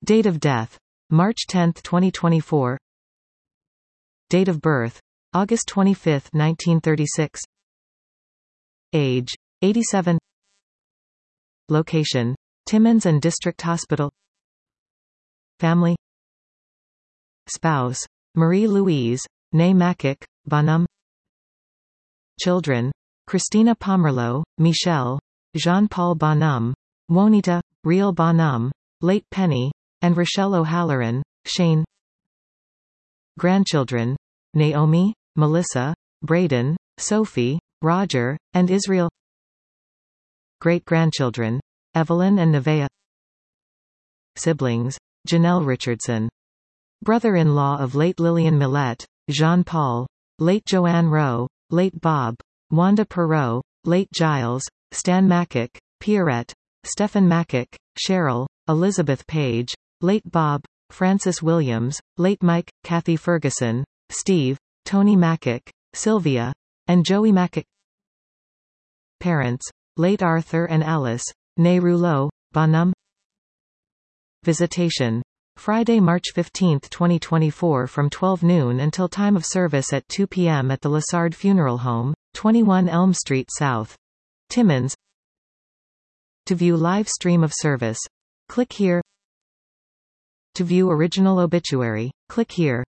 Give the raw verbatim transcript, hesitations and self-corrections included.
Date of death: March tenth, twenty twenty-four. Date of birth: August twenty-fifth, nineteen thirty-six. Age: eighty-seven. Location: Timmins and District Hospital. Family: Spouse: Marie Louise, née Macic, Bonhomme. Children: Christina Pomerleau, Michel, Jean-Paul Bonhomme, Juanita, Riel Bonhomme, late Penny, and Rochelle O'Halloran, Shane. Grandchildren: Naomi, Melissa, Braden, Sophie, Roger, and Israel. Great-grandchildren: Evelyn and Nevaeh. Siblings: Janelle Richardson. Brother-in-law of late Lillian Millette, Jean-Paul, late Joanne Rowe, late Bob, Wanda Perot, late Giles, Stan Macic, Pierrette, Stephen Macic, Cheryl, Elizabeth Page, late Bob, Francis Williams, late Mike, Kathy Ferguson, Steve, Tony Macic, Sylvia, and Joey Macic. Parents: late Arthur and Alice, née Rouleau, Bonhomme. Visitation: Friday, March fifteenth, twenty twenty-four from twelve noon until time of service at two p m at the Lassard Funeral Home, twenty-one Elm Street South, Timmins. To view live stream of service, click here. To view original obituary, click here.